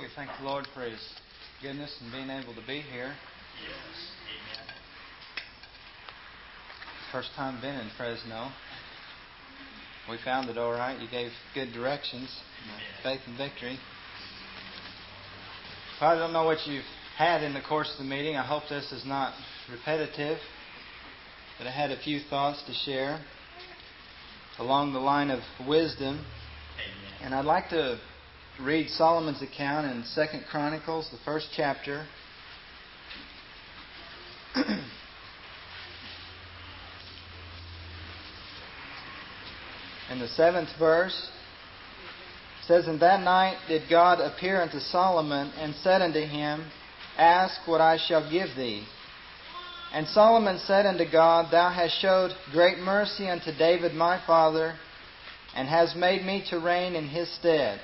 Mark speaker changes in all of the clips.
Speaker 1: We thank the Lord for His goodness and being able to be here.
Speaker 2: Yes. Amen.
Speaker 1: First time been in Fresno. We found it all right. You gave good directions. Faith and victory. I don't know what you've had in the course of the meeting. I hope this is not repetitive. But I had a few thoughts to share along the line of wisdom.
Speaker 2: Amen.
Speaker 1: And I'd like to read Solomon's account in 2 Chronicles, the first chapter. In the 7th verse, it says, "And that night did God appear unto Solomon, and said unto him, Ask what I shall give thee. And Solomon said unto God, Thou hast showed great mercy unto David my father, and hast made me to reign in his stead.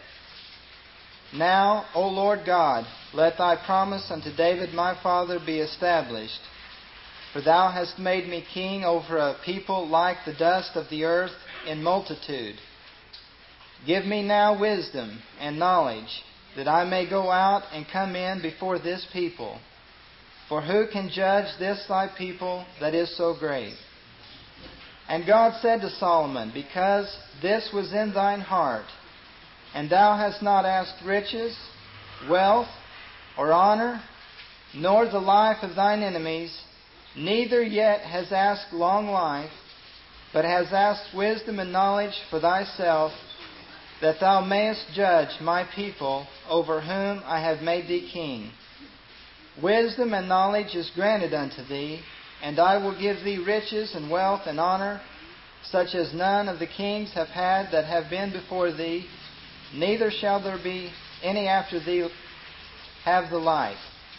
Speaker 1: Now, O Lord God, let Thy promise unto David my father be established. For Thou hast made me king over a people like the dust of the earth in multitude. Give me now wisdom and knowledge, that I may go out and come in before this people. For who can judge this Thy people that is so great? And God said to Solomon, Because this was in thine heart, and thou hast not asked riches, wealth, or honor, nor the life of thine enemies, neither yet hast asked long life, but hast asked wisdom and knowledge for thyself, that thou mayest judge my people over whom I have made thee king. Wisdom and knowledge is granted unto thee, and I will give thee riches and wealth and honor, such as none of the kings have had that have been before thee, neither shall there be any after thee have the like."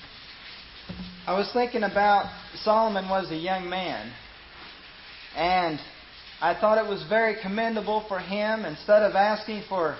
Speaker 1: I was thinking about Solomon was a young man, and I thought it was very commendable for him, instead of asking for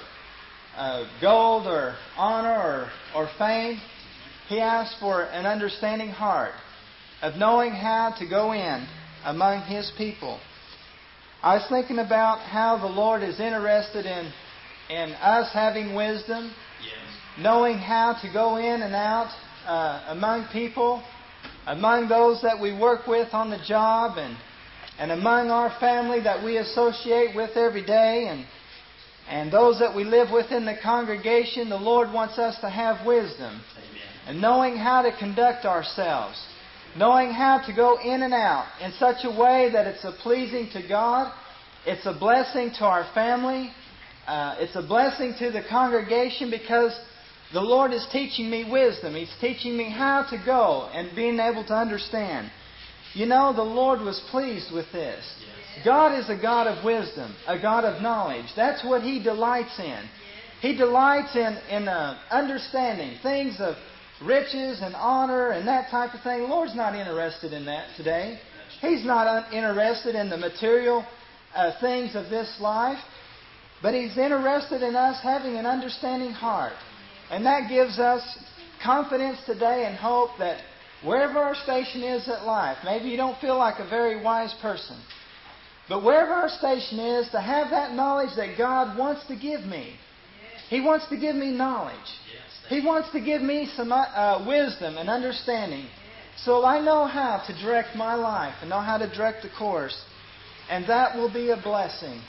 Speaker 1: gold or honor or fame, he asked for an understanding heart of knowing how to go in among His people. I was thinking about how the Lord is interested in us having wisdom, knowing how to go in and out among people, among those that we work with on the job, and among our family that we associate with every day, and those that we live with in the congregation. The Lord wants us to have wisdom.
Speaker 2: Amen.
Speaker 1: And knowing how to conduct ourselves, knowing how to go in and out in such a way that it's pleasing to God, it's a blessing to our family, it's a blessing to the congregation, because the Lord is teaching me wisdom. He's teaching me how to go and being able to understand. You know, the Lord was pleased with this.
Speaker 2: Yes.
Speaker 1: God is a God of wisdom, a God of knowledge. That's what He delights in. He delights in understanding things of riches and honor and that type of thing. The Lord's not interested in that today. He's not interested in the material things of this life. But He's interested in us having an understanding heart. And that gives us confidence today and hope that wherever our station is at life, maybe you don't feel like a very wise person, but wherever our station is, to have that knowledge that God wants to give me. He wants to give me knowledge. He wants to give me some wisdom and understanding, so I know how to direct my life and know how to direct the course. And that will be a blessing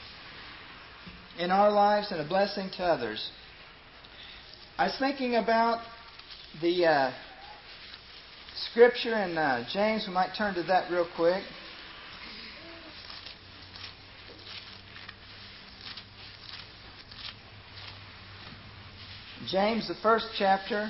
Speaker 1: in our lives and a blessing to others. I was thinking about the scripture in James. We might turn to that real quick. James, the first chapter,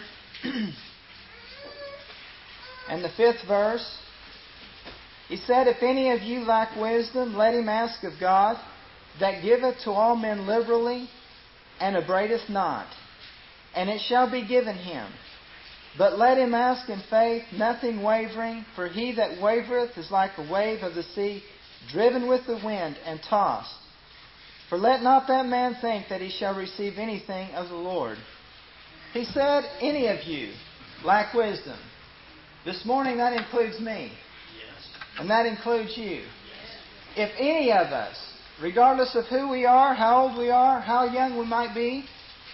Speaker 1: and the 5th verse. He said, "If any of you lack wisdom, let him ask of God, that giveth to all men liberally, and upbraideth not, and it shall be given him. But let him ask in faith, nothing wavering, for he that wavereth is like a wave of the sea, driven with the wind and tossed. For let not that man think that he shall receive anything of the Lord." He said, any of you lack wisdom. This morning that includes me. And that includes you. If any of us, regardless of who we are, how old we are, how young we might be,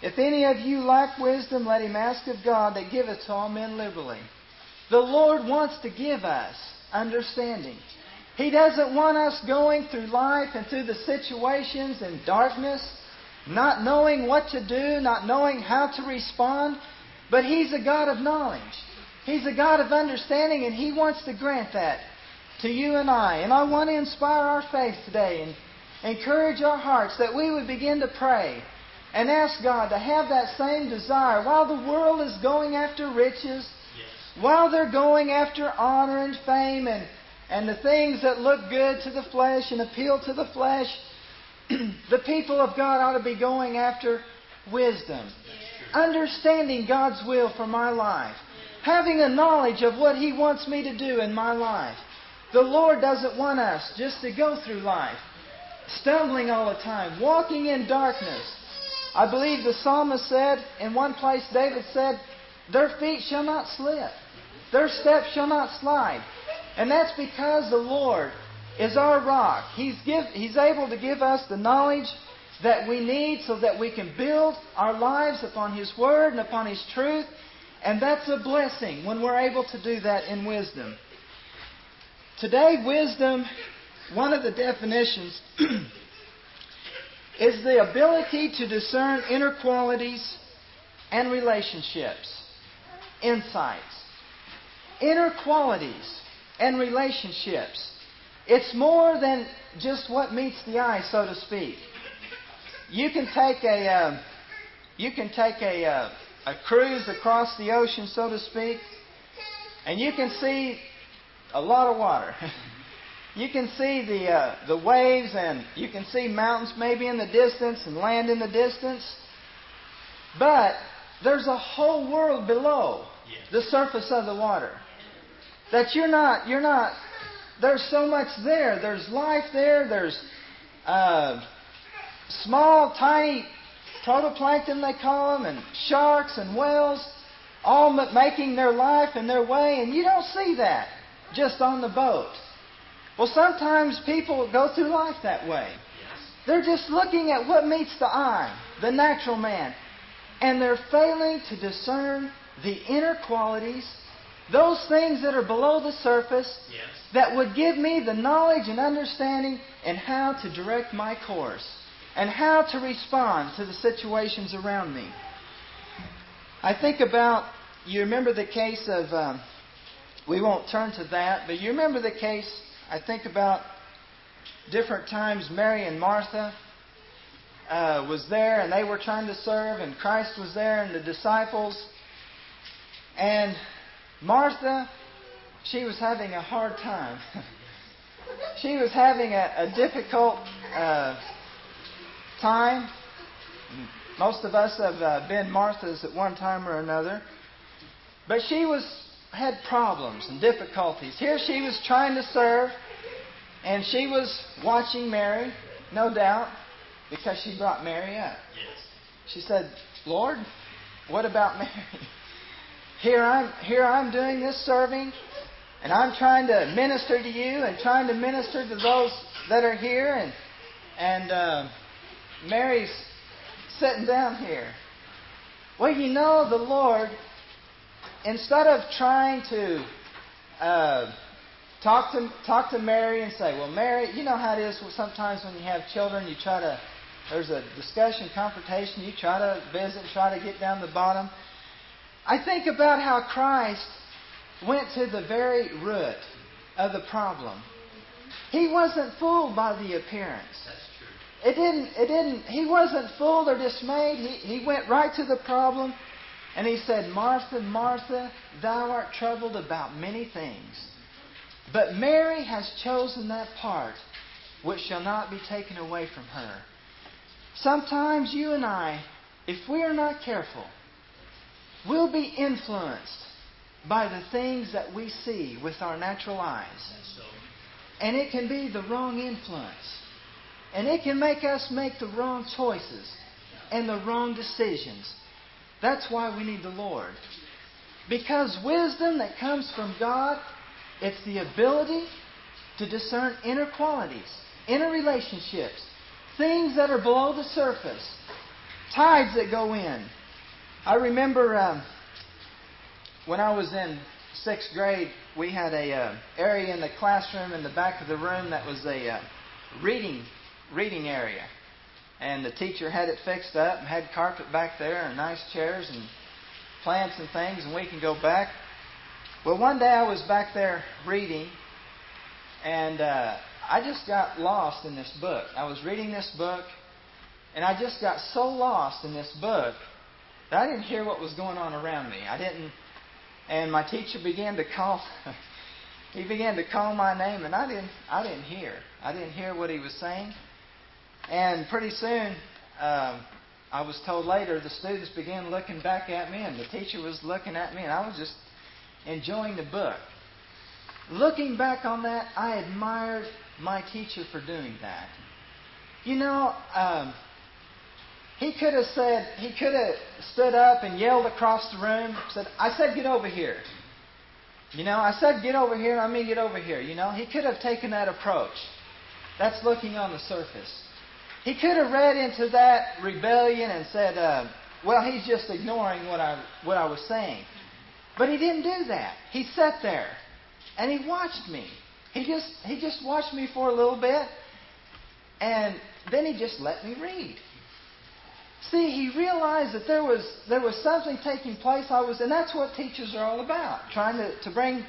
Speaker 1: If any of you lack wisdom, let him ask of God that giveth to all men liberally. The Lord wants to give us understanding. He doesn't want us going through life and through the situations in darkness, not knowing what to do, not knowing how to respond. But He's a God of knowledge. He's a God of understanding, and He wants to grant that to you and I. And I want to inspire our faith today and encourage our hearts that we would begin to pray and ask God to have that same desire. While the world is going after riches, while they're going after honor and fame and the things that look good to the flesh and appeal to the flesh, the people of God ought to be going after wisdom. Understanding God's will for my life. Having a knowledge of what He wants me to do in my life. The Lord doesn't want us just to go through life stumbling all the time, walking in darkness. I believe the psalmist said, in one place David said, their feet shall not slip. Their steps shall not slide. And that's because the Lord is our rock. He's able to give us the knowledge that we need so that we can build our lives upon His Word and upon His truth. And that's a blessing when we're able to do that in wisdom. Today, wisdom, one of the definitions is the ability to discern inner qualities and relationships, insights. Inner qualities and relationships. It's more than just what meets the eye, so to speak. You can take a cruise across the ocean, so to speak, and you can see a lot of water. You can see the waves, and you can see mountains maybe in the distance and land in the distance. But there's a whole world below the surface of the water that you're not. There's so much there. There's life there. There's small, tiny protoplankton, they call them, and sharks and whales, all making their life and their way, and you don't see that just on the boat. Well, sometimes people go through life that way. They're just looking at what meets the eye, the natural man, and they're failing to discern the inner qualities, those things that are below the surface, that would give me the knowledge and understanding in how to direct my course and how to respond to the situations around me. I think about, you remember the case of, we won't turn to that, but you remember the case, I think about different times Mary and Martha was there, and they were trying to serve, and Christ was there and the disciples. And Martha, she was having a hard time. She was having a difficult time. Most of us have been Marthas at one time or another. But she had problems and difficulties. Here she was trying to serve, and she was watching Mary, no doubt, because she brought Mary up. She said, Lord, what about Mary? Here I'm doing this serving, and I'm trying to minister to you and trying to minister to those that are here, and Mary's sitting down here. Well, you know, the Lord, instead of trying to talk to Mary and say, well, Mary, you know how it is sometimes when you have children, there's a discussion, confrontation, you try to visit, try to get down to the bottom. I think about how Christ went to the very root of the problem. He wasn't fooled by the appearance. That's true. He wasn't fooled or dismayed. He went right to the problem, and He said, Martha, Martha, thou art troubled about many things. But Mary has chosen that part which shall not be taken away from her. Sometimes you and I, if we are not careful, we'll be influenced by the things that we see with our natural eyes. And it can be the wrong influence. And it can make us make the wrong choices and the wrong decisions. That's why we need the Lord. Because wisdom that comes from God, it's the ability to discern inner qualities, inner relationships, things that are below the surface, tides that go in. I remember when I was in 6th grade, we had a area in the classroom in the back of the room that was a reading area. And the teacher had it fixed up and had carpet back there and nice chairs and plants and things, and we can go back. Well, one day I was back there reading, and I just got lost in this book. I was reading this book, and I just got so lost in this book that I didn't hear what was going on around me. And my teacher began to call. He began to call my name, and I didn't hear. I didn't hear what he was saying. And pretty soon, I was told later, the students began looking back at me, and the teacher was looking at me, and I was just enjoying the book. Looking back on that, I admired my teacher for doing that. You know, he could have stood up and yelled across the room, said, "I said get over here." You know, I said get over here, I mean get over here. You know, he could have taken that approach. That's looking on the surface. He could have read into that rebellion and said, well, he's just ignoring what I was saying. But he didn't do that. He sat there and he watched me. He just watched me for a little bit, and then he just let me read. See, he realized that there was something taking place. And that's what teachers are all about, trying to bring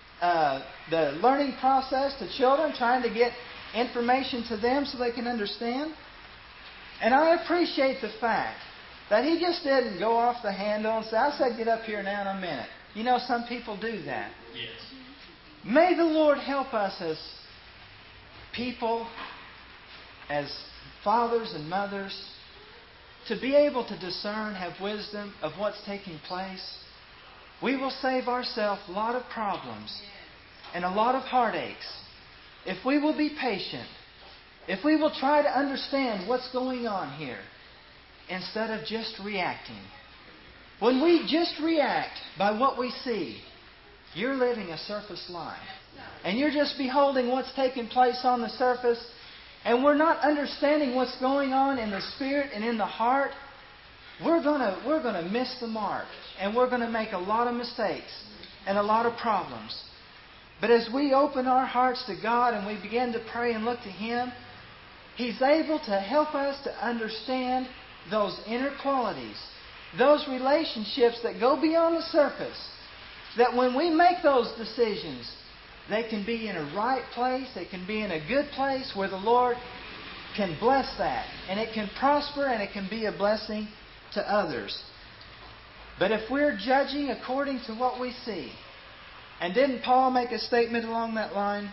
Speaker 1: the learning process to children, trying to get information to them so they can understand. And I appreciate the fact that he just didn't go off the handle and say, "I said get up here now in a minute." You know, some people do that.
Speaker 2: Yes.
Speaker 1: May the Lord help us as people, as fathers and mothers, to be able to discern, have wisdom of what's taking place. We will save ourselves a lot of problems and a lot of heartaches if we will be patient, if we will try to understand what's going on here instead of just reacting. When we just react by what we see, you're living a surface life. And you're just beholding what's taking place on the surface, and we're not understanding what's going on in the spirit and in the heart. We're gonna miss the mark, and we're going to make a lot of mistakes and a lot of problems. But as we open our hearts to God and we begin to pray and look to Him, He's able to help us to understand those inner qualities, those relationships that go beyond the surface, that when we make those decisions, they can be in a right place, they can be in a good place where the Lord can bless that, and it can prosper, and it can be a blessing to others. But if we're judging according to what we see, and didn't Paul make a statement along that line?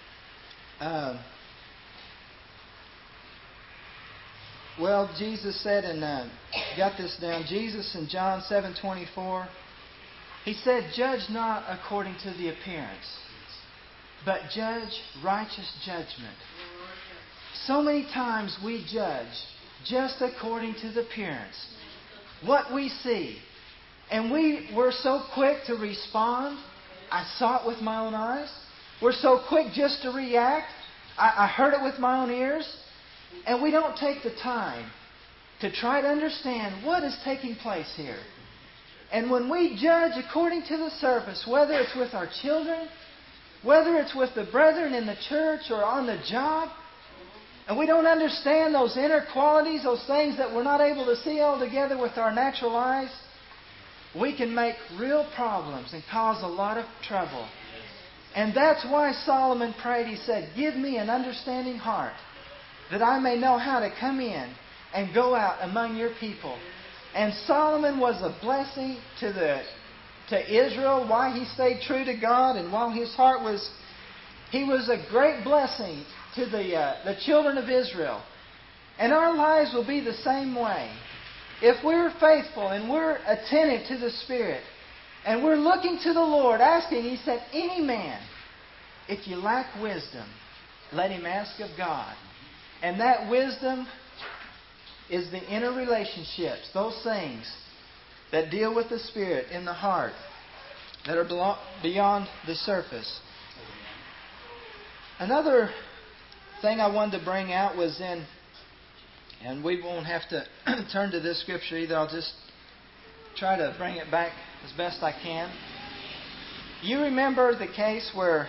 Speaker 1: Well, Jesus said, and got this down, Jesus in John 7:24, He said, "Judge not according to the appearance, but judge righteous judgment." So many times we judge just according to the appearance, what we see. And we're so quick to respond. I saw it with my own eyes. We're so quick just to react. I heard it with my own ears. And we don't take the time to try to understand what is taking place here. And when we judge according to the surface, whether it's with our children, whether it's with the brethren in the church or on the job, and we don't understand those inner qualities, those things that we're not able to see altogether with our natural eyes, we can make real problems and cause a lot of trouble. And that's why Solomon prayed. He said, "Give me an understanding heart, that I may know how to come in and go out among your people." And Solomon was a blessing to Israel, why he stayed true to God, and while his heart was, he was a great blessing to the children of Israel. And our lives will be the same way. If we're faithful and we're attentive to the Spirit, and we're looking to the Lord, asking, He said, "Any man, if you lack wisdom, let him ask of God." And that wisdom is the inner relationships, those things that deal with the Spirit in the heart, that are beyond the surface. Another thing I wanted to bring out was in And we won't have to turn to this scripture either. I'll just try to bring it back as best I can. You remember the case where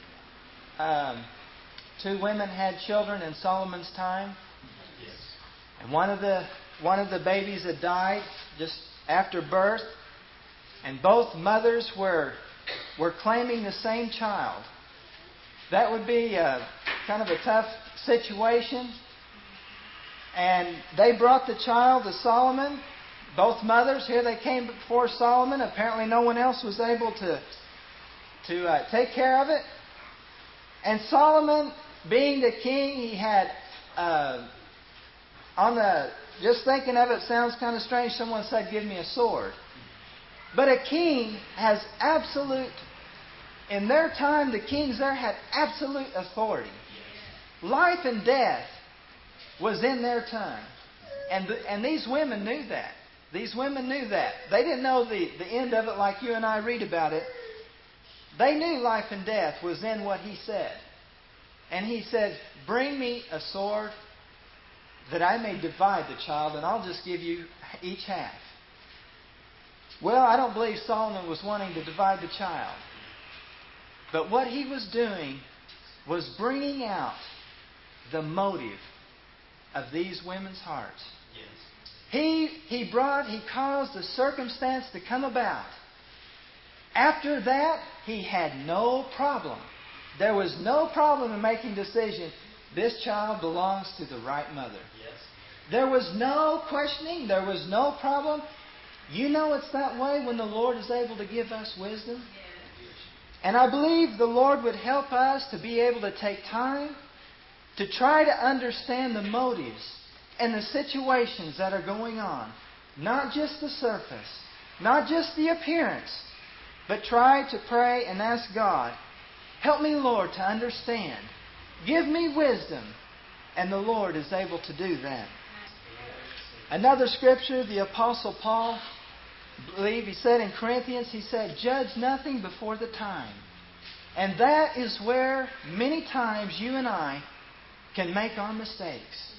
Speaker 1: two women had children in Solomon's time?
Speaker 2: Yes.
Speaker 1: And one of the babies had died just after birth. And both mothers were claiming the same child. That would be kind of a tough situation. And they brought the child to Solomon. Both mothers, here they came before Solomon. Apparently no one else was able to take care of it. And Solomon, being the king, he had, just thinking of it sounds kind of strange. Someone said, give me a sword. But a king has in their time, the kings there had absolute authority. Life and death was in their tongue. And these women knew that. These women knew that. They didn't know the end of it like you and I read about it. They knew life and death was in what he said. And he said, bring me a sword that I may divide the child, and I'll just give you each half. Well, I don't believe Solomon was wanting to divide the child. But what he was doing was bringing out the motive of these women's hearts.
Speaker 2: Yes.
Speaker 1: He caused a circumstance to come about. After that, he had no problem. There was no problem in making a decision. This child belongs to the right mother.
Speaker 2: Yes.
Speaker 1: There was no questioning. There was no problem. You know it's that way when the Lord is able to give us wisdom. And I believe the Lord would help us to be able to take time to try to understand the motives and the situations that are going on. Not just the surface, not just the appearance, but try to pray and ask God, help me, Lord, to understand. Give me wisdom. And the Lord is able to do that. Another scripture, the Apostle Paul, I believe he said in Corinthians, he said, judge nothing before the time. And that is where many times you and I can make our mistakes.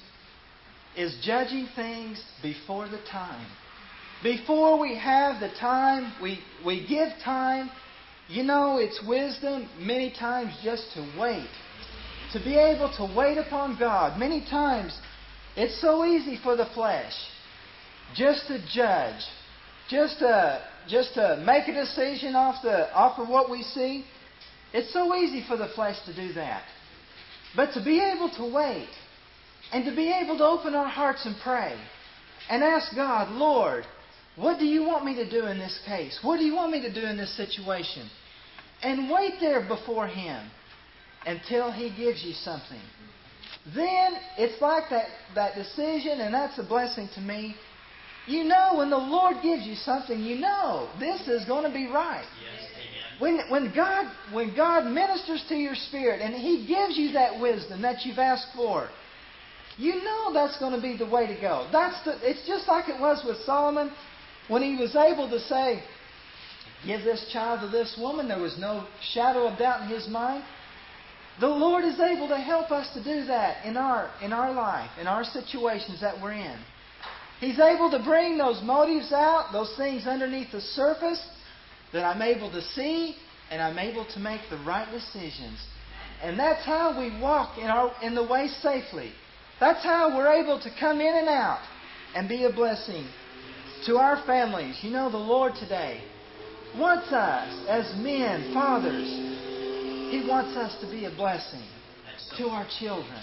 Speaker 1: Is judging things before the time. Before we have the time, we give time. You know, it's wisdom many times just to wait. To be able to wait upon God. Many times, it's so easy for the flesh just to judge. Just to make a decision off of what we see. It's so easy for the flesh to do that. But to be able to wait and to be able to open our hearts and pray and ask God, Lord, what do you want me to do in this case? What do you want me to do in this situation? And wait there before Him until He gives you something. Then it's like that decision, and that's a blessing to me. You know, when the Lord gives you something, you know this is going to be right.
Speaker 2: Yes, amen.
Speaker 1: When God ministers to your spirit and He gives you that wisdom that you've asked for, you know that's going to be the way to go. It's just like it was with Solomon when he was able to say, give this child to this woman. There was no shadow of doubt in his mind. The Lord is able to help us to do that in our life, in our situations that we're in. He's able to bring those motives out, those things underneath the surface that I'm able to see, and I'm able to make the right decisions. And that's how we walk in the way safely. That's how we're able to come in and out and be a blessing to our families. You know, the Lord today wants us as men, fathers. He wants us to be a blessing to our children.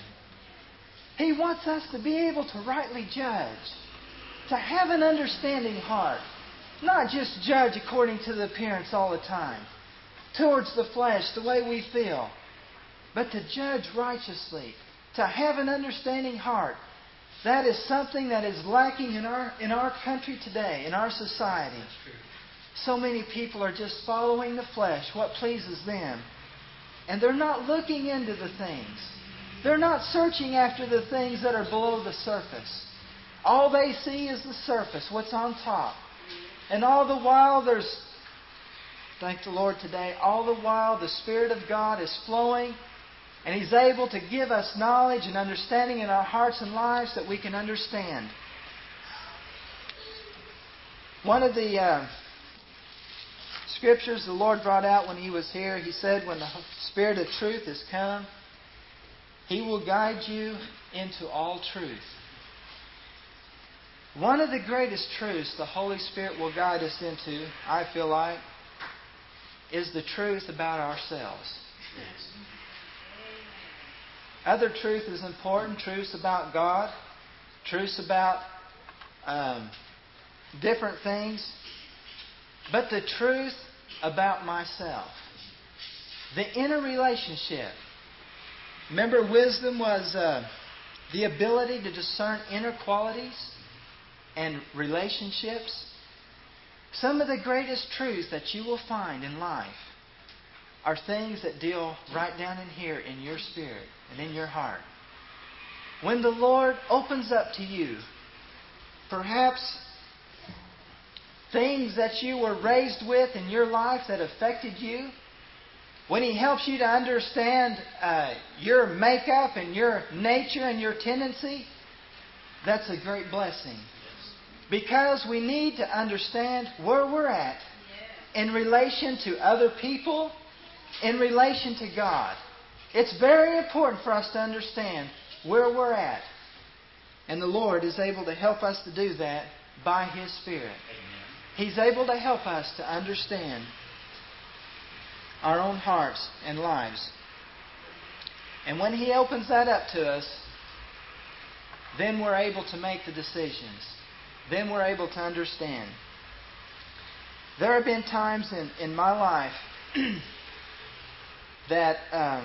Speaker 1: He wants us to be able to rightly judge, to have an understanding heart, not just judge according to the appearance all the time, towards the flesh, the way we feel, but to judge righteously, to have an understanding heart. That is something that is lacking in our country today, in our society. So many people are just following the flesh, what pleases them. And they're not looking into the things. They're not searching after the things that are below the surface. All they see is the surface, what's on top. And all the while thank the Lord today, all the while the Spirit of God is flowing And He's able to give us knowledge and understanding in our hearts and lives that we can understand. One of the scriptures the Lord brought out when He was here, He said, when the Spirit of truth is come, He will guide you into all truth. One of the greatest truths the Holy Spirit will guide us into, I feel like, is the truth about ourselves. Other truth is important. Truths about God. Truths about different things. But the truth about myself. The inner relationship. Remember, wisdom was the ability to discern inner qualities and relationships. Some of the greatest truths that you will find in life are things that deal right down in here in your spirit and in your heart. When the Lord opens up to you, perhaps things that you were raised with in your life that affected you, when He helps you to understand your makeup and your nature and your tendency, that's a great blessing. Because we need to understand where we're at in relation to other people, in relation to God. It's very important for us to understand where we're at. And the Lord is able to help us to do that by His Spirit. He's able to help us to understand our own hearts and lives. And when He opens that up to us, then we're able to make the decisions. Then we're able to understand. There have been times in my life that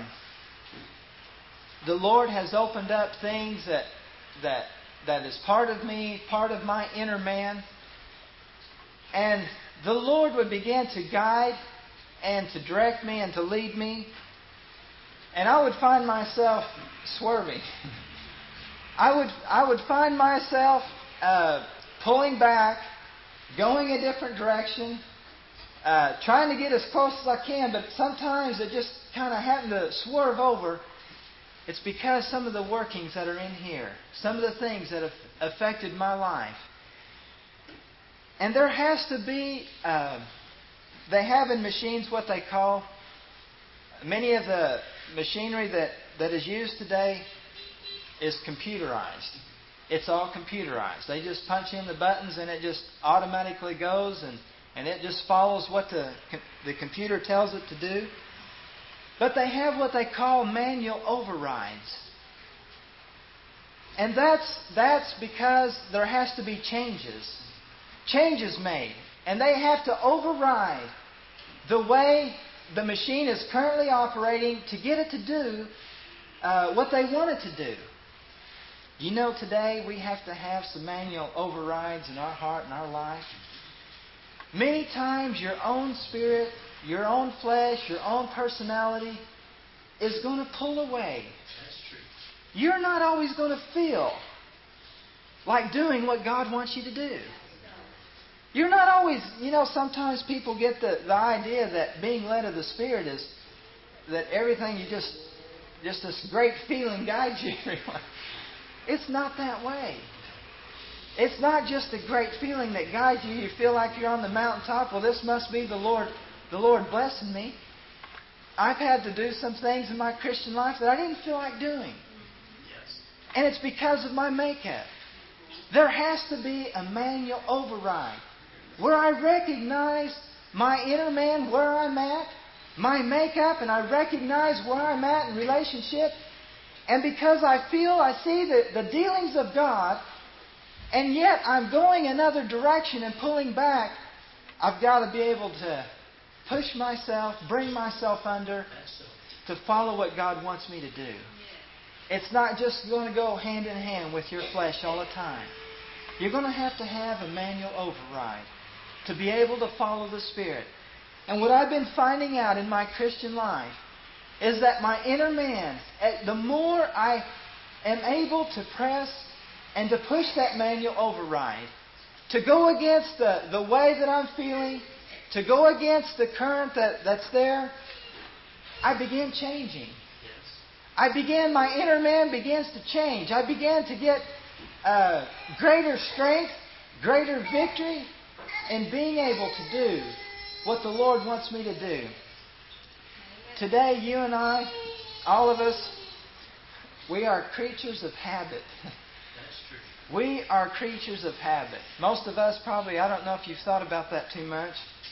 Speaker 1: the Lord has opened up things that is part of me, part of my inner man. And the Lord would begin to guide and to direct me and to lead me. And I would find myself swerving. I would find myself pulling back, going a different direction, trying to get as close as I can, but sometimes it just kind of happened to swerve over. It's because some of the workings that are in here, some of the things that have affected my life. And there has to be, they have in machines what they call, many of the machinery that is used today is computerized. It's all computerized. They just punch in the buttons and it just automatically goes and it just follows what the computer tells it to do. But they have what they call manual overrides. And that's because there has to be changes made. And they have to override the way the machine is currently operating to get it to do what they want it to do. You know, today we have to have some manual overrides in our heart and our life. Many times your own spirit, your own flesh, your own personality is going to pull away.
Speaker 2: That's true.
Speaker 1: You're not always going to feel like doing what God wants you to do. You're not always, sometimes people get the idea that being led of the Spirit is that everything you just this great feeling guides you everywhere. It's not that way. It's not just a great feeling that guides you. You feel like you're on the mountaintop. Well, this must be the Lord blessing me. I've had to do some things in my Christian life that I didn't feel like doing.
Speaker 2: Yes.
Speaker 1: And it's because of my makeup. There has to be a manual override where I recognize my inner man, where I'm at, my makeup, and I recognize where I'm at in relationship. And because I see the dealings of God, and yet I'm going another direction and pulling back, I've got to be able to push myself, bring myself under to follow what God wants me to do. It's not just going to go hand in hand with your flesh all the time. You're going to have a manual override to be able to follow the Spirit. And what I've been finding out in my Christian life is that my inner man, the more I am able to press and to push that manual override, to go against the way that I'm feeling, to go against the current that's there, I begin changing.
Speaker 2: Yes.
Speaker 1: my inner man begins to change. I began to get greater strength, greater victory in being able to do what the Lord wants me to do. Today, you and I, all of us, we are creatures of habit.
Speaker 2: That's true.
Speaker 1: We are creatures of habit. Most of us probably, I don't know if you've thought about that too much.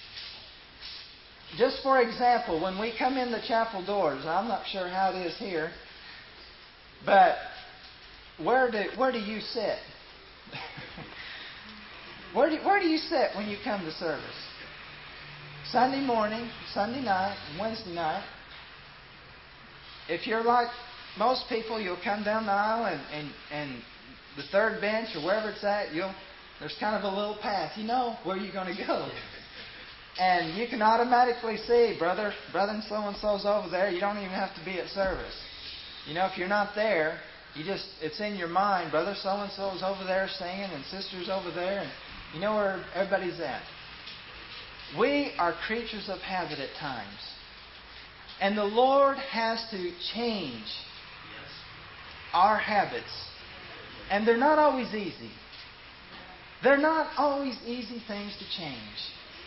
Speaker 1: Just for example, when we come in the chapel doors, I'm not sure how it is here, but where do you sit? Where do you sit when you come to service? Sunday morning, Sunday night, and Wednesday night. If you're like most people, you'll come down the aisle and the third bench or wherever it's at, there's kind of a little path. You know where you're going to go. And you can automatically see, brother and so-and-so's over there. You don't even have to be at service. You know, if you're not there, it's in your mind, brother so-and-so's over there singing and sister's over there. And you know where everybody's at. We are creatures of habit at times. And the Lord has to change our habits. And they're not always easy. They're not always easy things to change.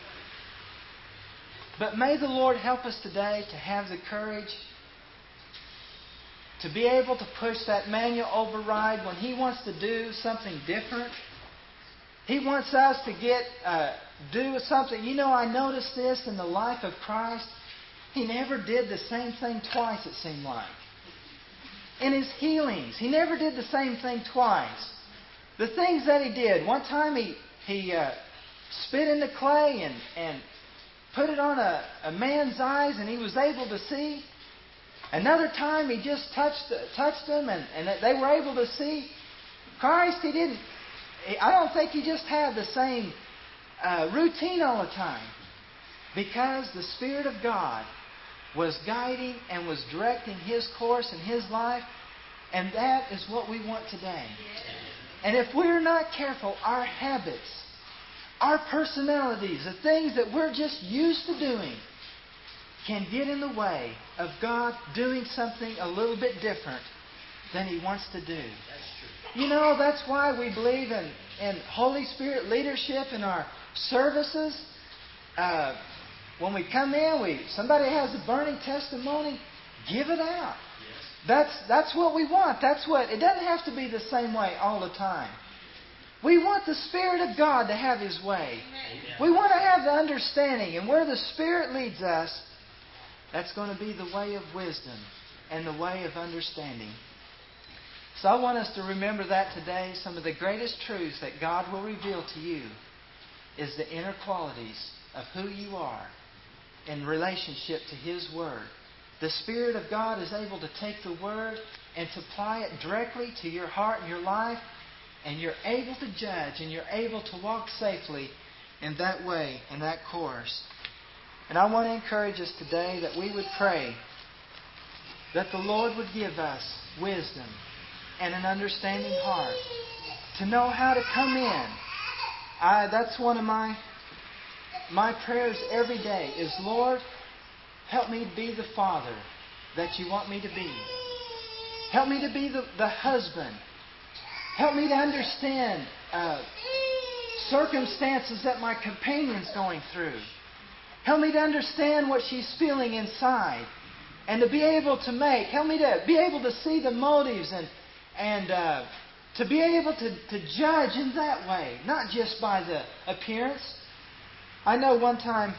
Speaker 1: But may the Lord help us today to have the courage to be able to push that manual override when He wants to do something different. He wants us to do something. You know, I noticed this in the life of Christ. He never did the same thing twice, it seemed like. In His healings, He never did the same thing twice. The things that He did, one time He spit in the clay and put it on a man's eyes and he was able to see. Another time He just touched them and they were able to see. Christ, I don't think He just had the same routine all the time. Because the Spirit of God was guiding and was directing His course in His life. And that is what we want today. And if we're not careful, our habits, our personalities, the things that we're just used to doing can get in the way of God doing something a little bit different than He wants to do.
Speaker 2: That's true.
Speaker 1: You know, that's why we believe in Holy Spirit leadership in our services. When we come in, somebody has a burning testimony, give it out.
Speaker 2: Yes.
Speaker 1: That's what we want. It doesn't have to be the same way all the time. We want the Spirit of God to have His way.
Speaker 2: Amen.
Speaker 1: We want to have the understanding. And where the Spirit leads us, that's going to be the way of wisdom and the way of understanding. So I want us to remember that today. Some of the greatest truths that God will reveal to you is the inner qualities of who you are in relationship to His Word. The Spirit of God is able to take the Word and to apply it directly to your heart and your life. And you're able to judge and you're able to walk safely in that way, in that course. And I want to encourage us today that we would pray that the Lord would give us wisdom and an understanding heart to know how to come in. That's one of my prayers every day is, Lord, help me to be the father that You want me to be. Help me to be the husband. Help me to understand circumstances that my companion's going through. Help me to understand what she's feeling inside. And to be able to help me to be able to see the motives and to be able to judge in that way, not just by the appearance. I know one time,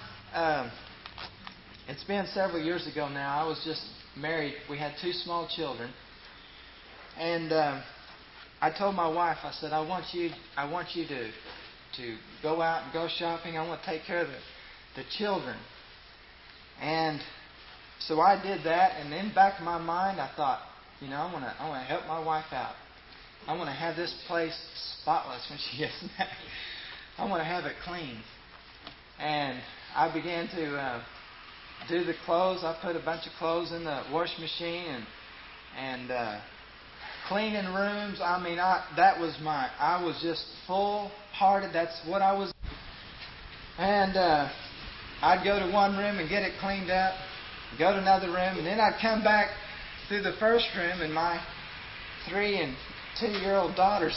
Speaker 1: it's been several years ago now, I was just married. We had 2 small children. And I told my wife, I said, I want you to go out and go shopping. I want to take care of the children. And so I did that. And in the back of my mind, I thought, I want to help my wife out. I want to have this place spotless when she gets back. I want to have it clean. And I began to do the clothes. I put a bunch of clothes in the washing machine and cleaning rooms. I was just full-hearted. That's what I was. And I'd go to one room and get it cleaned up, go to another room, and then I'd come back through the first room and my 3 and 2-year-old daughters.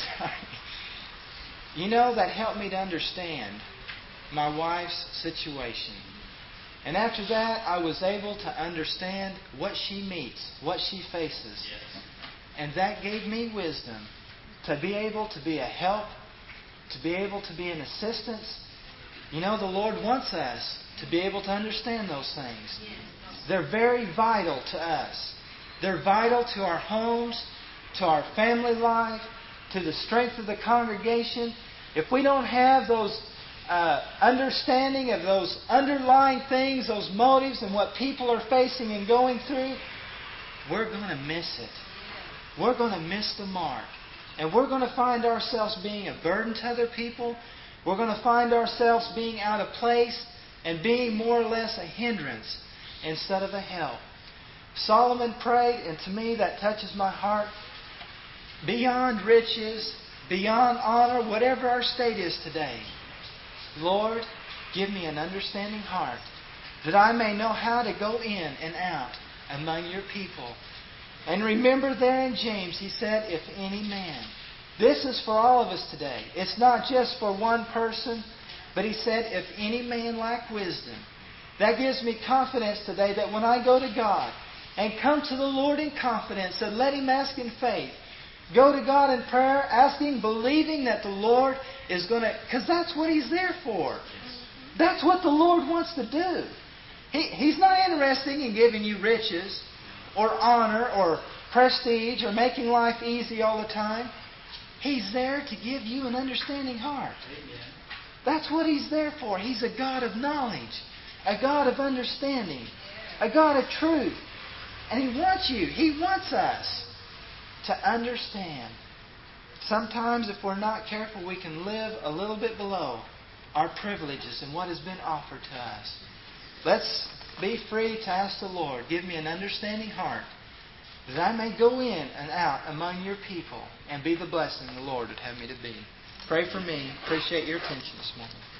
Speaker 1: You know, that helped me to understand my wife's situation. And after that, I was able to understand what she meets, what she faces. And that gave me wisdom to be able to be a help, to be able to be an assistance. You know, the Lord wants us to be able to understand those things. They're very vital to us. They're vital to our homes, to our family life, to the strength of the congregation. If we don't have those understanding of those underlying things, those motives and what people are facing and going through, we're going to miss it. We're going to miss the mark. And we're going to find ourselves being a burden to other people. We're going to find ourselves being out of place and being more or less a hindrance instead of a help. Solomon prayed, and to me that touches my heart, beyond riches, beyond honor, whatever our state is today. Lord, give me an understanding heart that I may know how to go in and out among your people. And remember there in James, he said, if any man. This is for all of us today. It's not just for one person, but he said, if any man lack wisdom. That gives me confidence today that when I go to God and come to the Lord in confidence and let Him ask in faith, go to God in prayer, asking, believing that the Lord is going to... Because that's what He's there for. That's what the Lord wants to do. He's not interested in giving you riches or honor or prestige or making life easy all the time. He's there to give you an understanding heart. That's what He's there for. He's a God of knowledge, a God of understanding, a God of truth. And He wants you. He wants us to understand. Sometimes if we're not careful, we can live a little bit below our privileges and what has been offered to us. Let's be free to ask the Lord, give me an understanding heart that I may go in and out among your people and be the blessing the Lord would have me to be. Pray for me. Appreciate your attention this morning.